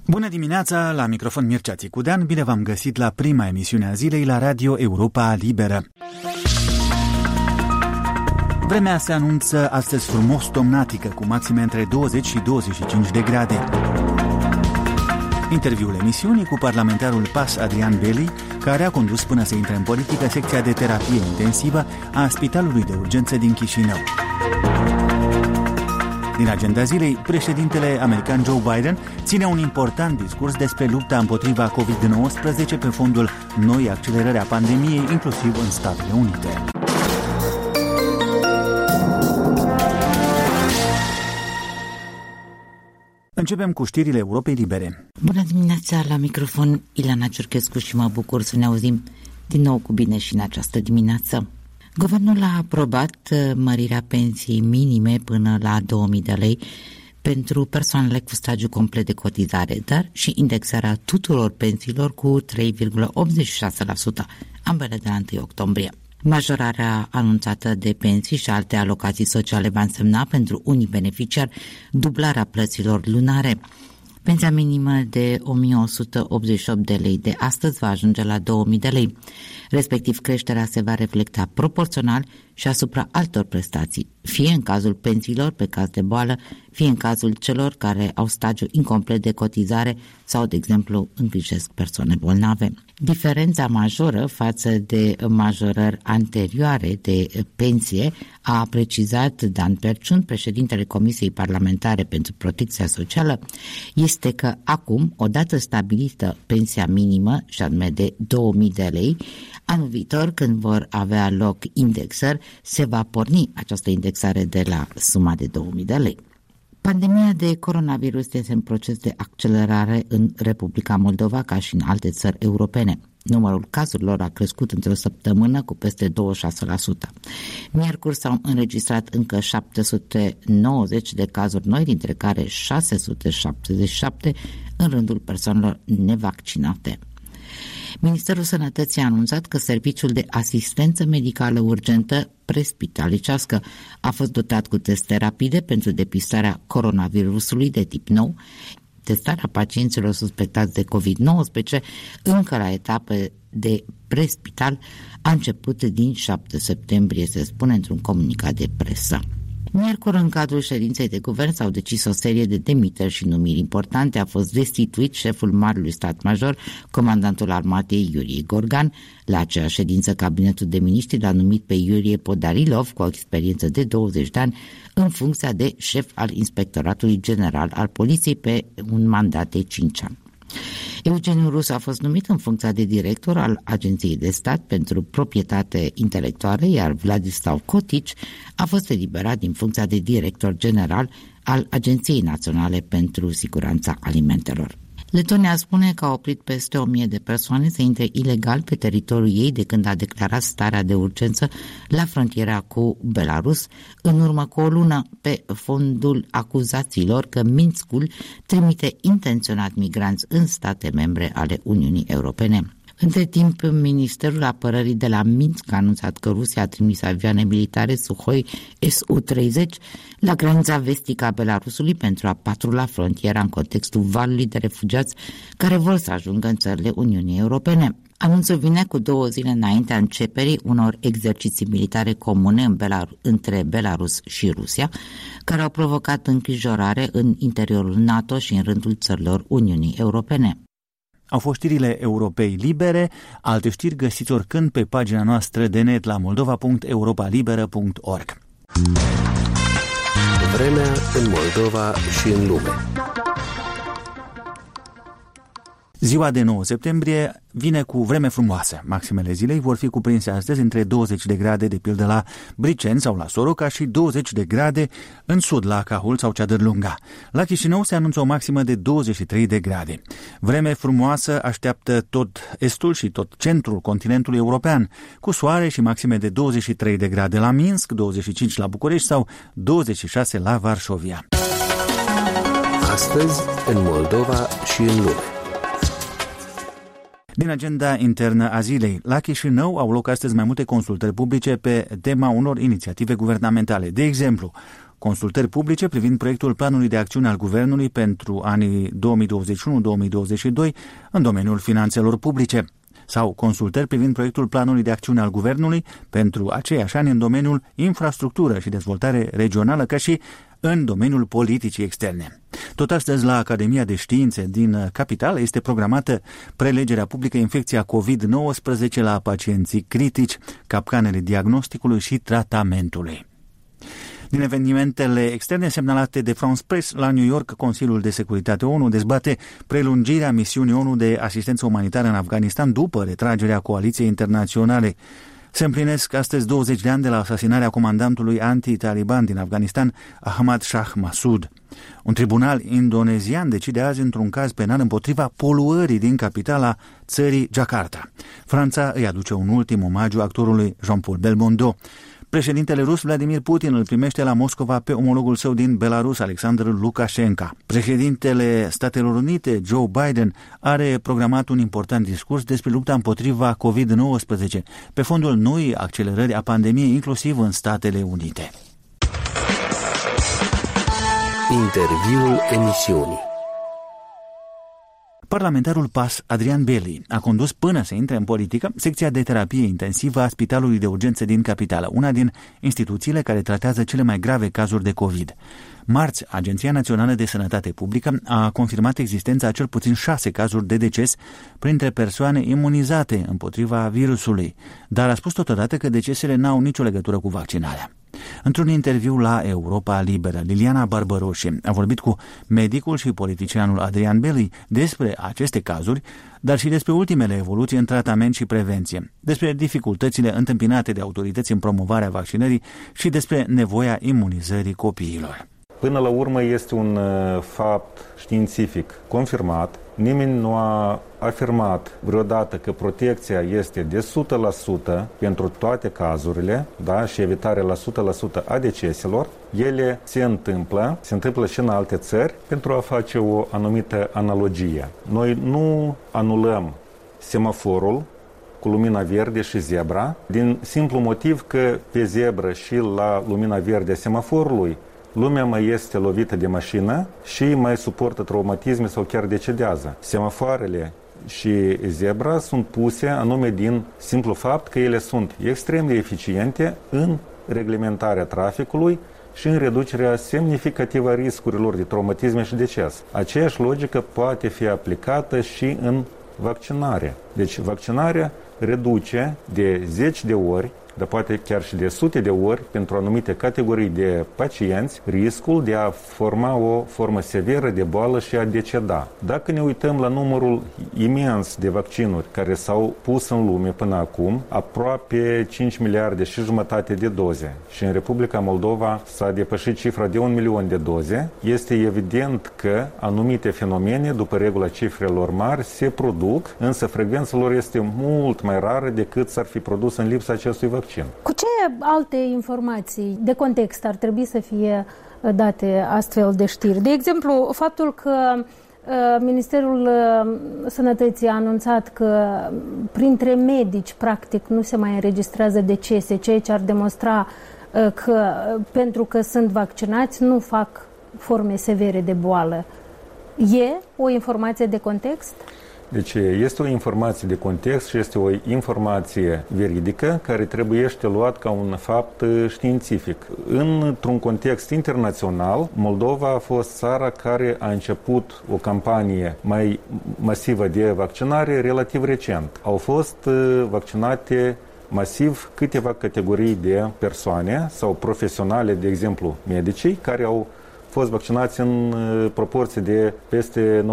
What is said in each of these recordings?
Bună dimineața, la microfon Mircea Țicudean, bine v-am găsit la prima emisiune a zilei la Radio Europa Liberă. Vremea se anunță astăzi frumos tomnatică, cu maxime între 20 și 25 de grade. Interviul emisiunii cu parlamentarul PAS Adrian Beli, care a condus până să intre în politică secția de terapie intensivă a Spitalului de Urgență din Chișinău. Din agenda zilei, președintele american Joe Biden ține un important discurs despre lupta împotriva COVID-19 pe fondul noi accelerări a pandemiei, inclusiv în Statele Unite. Începem cu știrile Europei Libere. Bună dimineața, la microfon Ilana Ciurchescu și mă bucur să ne auzim din nou cu bine și în această dimineață. Guvernul a aprobat mărirea pensiei minime până la 2000 de lei pentru persoanele cu stagiu complet de cotizare, dar și indexarea tuturor pensiilor cu 3,86%, ambele de la 1 octombrie. Majorarea anunțată de pensii și alte alocații sociale va însemna pentru unii beneficiari dublarea plăților lunare. Pensia minimă de 1188 de lei de astăzi va ajunge la 2000 de lei. Respectiv, creșterea se va reflecta proporțional și asupra altor prestații, fie în cazul pensiilor pe caz de boală, fie în cazul celor care au stagiu incomplet de cotizare sau, de exemplu, îngrijesc persoane bolnave. Diferența majoră față de majorări anterioare de pensie, a precizat Dan Perciun, președintele Comisiei Parlamentare pentru Protecția Socială, este că acum, odată stabilită pensia minimă, și anume de 2000 de lei, anul viitor, când vor avea loc indexări, se va porni această indexare de la suma de 2000 de lei. Pandemia de coronavirus este în proces de accelerare în Republica Moldova, ca și în alte țări europene. Numărul cazurilor a crescut într-o săptămână cu peste 26%. Miercuri s-au înregistrat încă 790 de cazuri noi, dintre care 677 în rândul persoanelor nevaccinate. Ministerul Sănătății a anunțat că serviciul de asistență medicală urgentă prespitalicească a fost dotat cu teste rapide pentru depistarea coronavirusului de tip nou. Testarea pacienților suspectați de COVID-19 încă la etapă de prespital a început din 7 septembrie, se spune într-un comunicat de presă. Miercuri, în cadrul ședinței de guvern, s-au decis o serie de demiteri și numiri importante. A fost destituit șeful Marelui Stat Major, comandantul armatei Iurie Gorgan. La aceeași ședință, cabinetul de miniștri l-a numit pe Iurie Podarilov, cu o experiență de 20 de ani, în funcția de șef al Inspectoratului General al Poliției pe un mandat de 5 ani. Eugeniu Rus a fost numit în funcția de director al Agenției de Stat pentru Proprietate Intelectuală, iar Vladislav Cotici a fost eliberat din funcția de director general al Agenției Naționale pentru Siguranța Alimentelor. Letonia spune că a oprit peste 1000 de persoane să intre ilegal pe teritoriul ei de când a declarat starea de urgență la frontiera cu Belarus, în urmă cu o lună, pe fondul acuzațiilor că Minskul trimite intenționat migranți în state membre ale Uniunii Europene. Între timp, Ministerul Apărării de la Minsk a anunțat că Rusia a trimis avioane militare Sukhoi Su-30 la granița vestică a Belarusului pentru a patrula frontiera în contextul valului de refugiați care vor să ajungă în țările Uniunii Europene. Anunțul vine cu 2 zile înaintea începerii unor exerciții militare comune între Belarus și Rusia, care au provocat îngrijorare în interiorul NATO și în rândul țărilor Uniunii Europene. Au fost știrile Europei Libere, alte știri găsiți oricând pe pagina noastră de net la moldova.europalibera.org. Vremea în Moldova și în lume. Ziua de 9 septembrie vine cu vreme frumoasă. Maximele zilei vor fi cuprinse astăzi între 20 de grade, de pildă la Briceni sau la Soroca, și 20 de grade în sud, la Cahul sau Ceadărlunga. La Chișinău se anunță o maximă de 23 de grade. Vreme frumoasă așteaptă tot estul și tot centrul continentului european, cu soare și maxime de 23 de grade la Minsk, 25 la București sau 26 la Varșovia. Astăzi, în Moldova și în lume. Din agenda internă a zilei, la Chișinău au loc astăzi mai multe consultări publice pe tema unor inițiative guvernamentale. De exemplu, consultări publice privind proiectul planului de acțiune al Guvernului pentru anii 2021-2022 în domeniul finanțelor publice, sau consultări privind proiectul planului de acțiune al Guvernului pentru aceiași ani în domeniul infrastructură și dezvoltare regională, ca și în domeniul politicii externe. Tot astăzi, la Academia de Științe din capitală, este programată prelegerea publică infecția COVID-19 la pacienții critici, capcanele diagnosticului și tratamentului. Din evenimentele externe semnalate de France Press, la New York, Consiliul de Securitate ONU dezbate prelungirea misiunii ONU de asistență umanitară în Afganistan după retragerea coaliției internaționale. Se împlinesc astăzi 20 de ani de la asasinarea comandantului anti-taliban din Afganistan, Ahmad Shah Massoud. Un tribunal indonezian decide azi într-un caz penal împotriva poluării din capitala țării, Jakarta. Franța îi aduce un ultim omagiu actorului Jean-Paul Belmondo. Președintele rus Vladimir Putin îl primește la Moscova pe omologul său din Belarus, Alexandru Lukashenko. Președintele Statelor Unite, Joe Biden, are programat un important discurs despre lupta împotriva COVID-19, pe fondul noii accelerări a pandemiei, inclusiv în Statele Unite. Interviul emisiunii. Parlamentarul PAS, Adrian Belli, a condus până să intre în politică secția de terapie intensivă a Spitalului de Urgență din capitală, una din instituțiile care tratează cele mai grave cazuri de COVID. Marți, Agenția Națională de Sănătate Publică a confirmat existența a cel puțin 6 cazuri de deces printre persoane imunizate împotriva virusului, dar a spus totodată că decesele n-au nicio legătură cu vaccinarea. Într-un interviu la Europa Liberă, Liliana Barbaroși a vorbit cu medicul și politicianul Adrian Belli despre aceste cazuri, dar și despre ultimele evoluții în tratament și prevenție, despre dificultățile întâmpinate de autorități în promovarea vaccinării și despre nevoia imunizării copiilor. Până la urmă este un fapt științific confirmat. Nimeni nu a afirmat vreodată că protecția este de 100% pentru toate cazurile, da, și evitarea la 100% a deceselor. Ele se întâmplă și în alte țări pentru a face o anumită analogie. Noi nu anulăm semaforul cu lumina verde și zebra, din simplu motiv că pe zebră și la lumina verde a semaforului lumea mai este lovită de mașină și mai suportă traumatisme sau chiar decedează. Semafoarele și zebra sunt puse anume din simplu fapt că ele sunt extrem de eficiente în reglementarea traficului și în reducerea semnificativă a riscurilor de traumatisme și deces. Aceeași logică poate fi aplicată și în vaccinare. Deci vaccinarea reduce de 10 de ori, dar poate chiar și de sute de ori, pentru anumite categorii de pacienți, riscul de a forma o formă severă de boală și a deceda. Dacă ne uităm la numărul imens de vaccinuri care s-au pus în lume până acum, aproape 5 miliarde și jumătate de doze, și în Republica Moldova s-a depășit cifra de 1 milion de doze, este evident că anumite fenomene, după regula cifrelor mari, se produc, însă frecvența lor este mult mai rară decât s-ar fi produs în lipsa acestui vaccin. Cu ce alte informații de context ar trebui să fie date astfel de știri? De exemplu, faptul că Ministerul Sănătății a anunțat că printre medici, practic, nu se mai înregistrează decese, ceea ce ar demonstra că, pentru că sunt vaccinați, nu fac forme severe de boală. E o informație de context? Deci este o informație de context și este o informație veridică care trebuiește luat ca un fapt științific. Într-un context internațional, Moldova a fost țara care a început o campanie mai masivă de vaccinare relativ recent. Au fost vaccinate masiv câteva categorii de persoane sau profesionale, de exemplu medicii, care au fost vaccinați în proporție de peste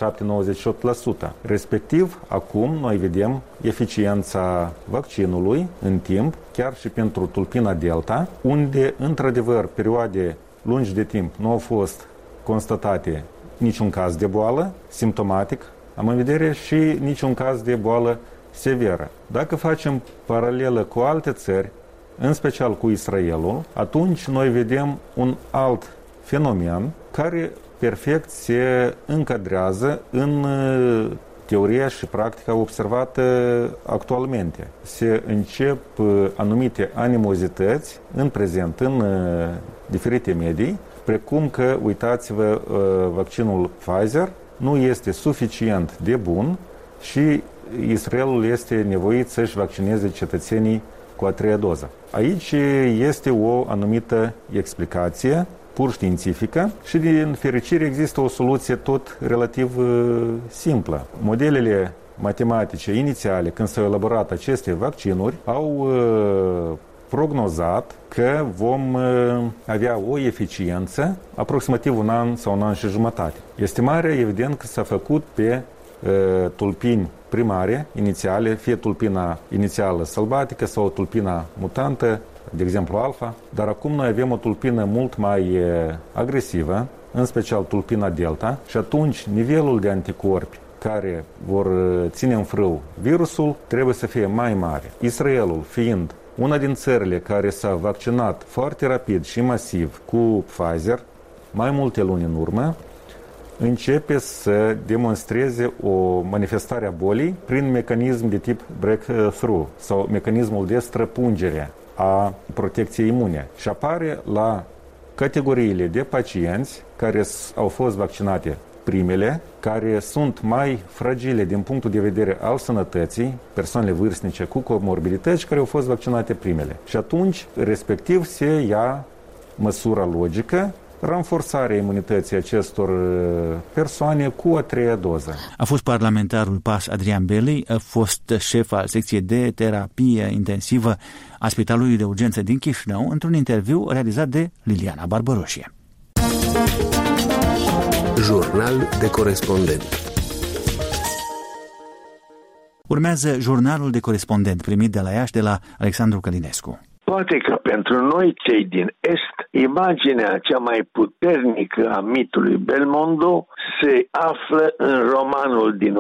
97-98%. Respectiv, acum noi vedem eficiența vaccinului în timp, chiar și pentru tulpina Delta, unde, într-adevăr, perioade lungi de timp nu au fost constatate niciun caz de boală simptomatic, am în vedere, și niciun caz de boală severă. Dacă facem paralelă cu alte țări, în special cu Israelul, atunci noi vedem un alt fenomen care perfect se încadrează în teoria și practica observată actualmente. Se încep anumite animozități în prezent, în diferite medii, precum că, uitați-vă, vaccinul Pfizer nu este suficient de bun și Israelul este nevoit să-și vaccineze cetățenii cu a treia doză. Aici este o anumită explicație pur științifică și din fericire există o soluție tot relativ simplă. Modelele matematice inițiale, când s-au elaborat aceste vaccinuri, au prognozat că vom avea o eficiență aproximativ un an sau un an și jumătate. Estimarea, evident, că s-a făcut pe tulpini primare, inițiale, fie tulpina inițială sălbatică sau tulpina mutantă, de exemplu alfa, dar acum noi avem o tulpină mult mai agresivă, în special tulpina delta, și atunci nivelul de anticorpi care vor ține în frâu virusul trebuie să fie mai mare. Israelul fiind una din țările care s-a vaccinat foarte rapid și masiv cu Pfizer, mai multe luni în urmă, începe să demonstreze o manifestare a bolii prin mecanism de tip breakthrough sau mecanismul de străpungere a protecției imune și apare la categoriile de pacienți care au fost vaccinate primele, care sunt mai fragile din punctul de vedere al sănătății, persoanele vârstnice cu comorbidități care au fost vaccinate primele. Și atunci, respectiv, se ia măsura logică, ranforsarea imunității acestor persoane cu a treia doză. A fost parlamentarul PAS Adrian Belli, a fost șef al secției de terapie intensivă a Spitalului de Urgență din Chișinău, într-un interviu realizat de Liliana Barbaroșie. Jurnal de corespondent. Urmează jurnalul de corespondent primit de la Iași de la Alexandru Călinescu. Poate că pentru noi, cei din Est, imaginea cea mai puternică a mitului Belmondo se află în romanul din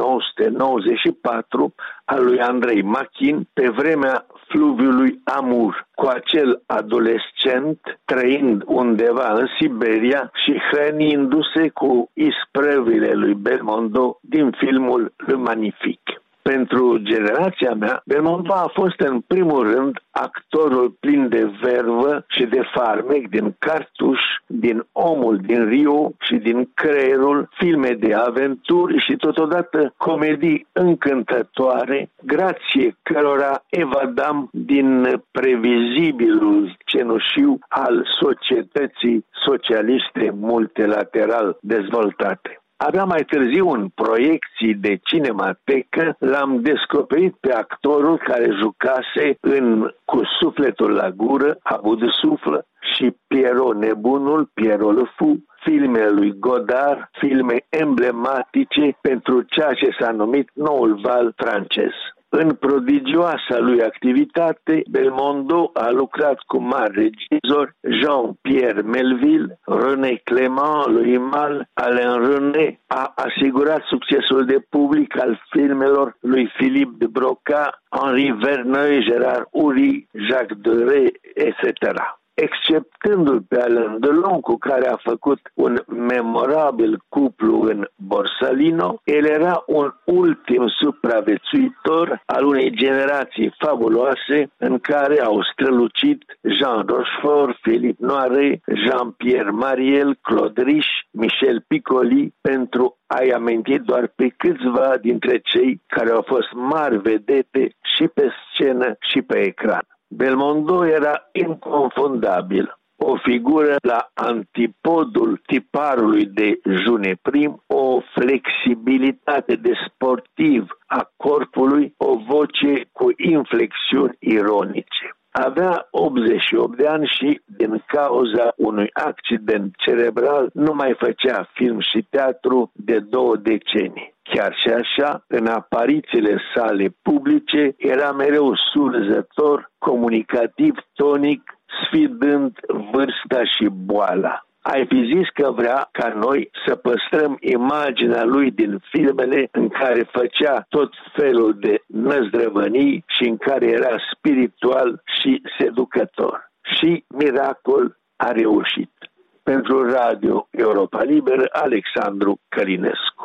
1994 al lui Andrei Machin, pe vremea fluviului Amur, cu acel adolescent trăind undeva în Siberia și hrănindu-se cu isprăvile lui Belmondo din filmul Le Magnifique. Pentru generația mea, Belmondo a fost în primul rând actorul plin de vervă și de farmec din Cartuș, din Omul din Rio și din Creierul, filme de aventuri și totodată comedii încântătoare, grație cărora evadam din previzibilul cenușiu al societății socialiste multilateral dezvoltate. Abia mai târziu, în proiecții de cinematecă, l-am descoperit pe actorul care jucase în Cu sufletul la gură, Abut de suflă, și Pierrot nebunul, Pierrot le fou, filmele lui Godard, filme emblematice pentru ceea ce s-a numit noul val francez. În prodigioasa lui activitate, Belmondo a lucrat cu mari regizori, Jean-Pierre Melville, René Clément, Louis Malle, Alain René, a asigurat succesul de public al filmelor lui Philippe de Broca, Henri Verneuil, Gérard Houry, Jacques Deray, etc. Exceptându-l pe Alain Delon, cu care a făcut un memorabil cuplu în Borsalino, el era un ultim supraviețuitor al unei generații fabuloase în care au strălucit Jean Rochefort, Philippe Noiret, Jean-Pierre Mariel, Claude Rich, Michel Piccoli, pentru a-i aminti doar pe câțiva dintre cei care au fost mari vedete și pe scenă și pe ecran. Belmondo era inconfundabil, o figură la antipodul tiparului de Juneprim, o flexibilitate de sportiv a corpului, o voce cu inflexiuni ironice. Avea 88 de ani și, din cauza unui accident cerebral, nu mai făcea film și teatru de 2 decenii. Chiar și așa, în aparițiile sale publice, era mereu surzător, comunicativ, tonic, sfidând vârsta și boala. Ai fi zis că vrea ca noi să păstrăm imaginea lui din filmele în care făcea tot felul de năzdrăvănii și în care era spiritual și seducător. Și miracol a reușit. Pentru Radio Europa Liberă, Alexandru Călinescu.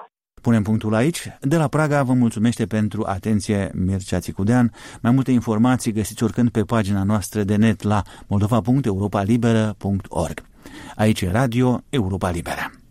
Punem punctul aici. De la Praga vă mulțumește pentru atenție Mircea Țicudean. Mai multe informații găsiți oricând pe pagina noastră de net la moldova.europalibera.org. Aici e Radio Europa Liberă.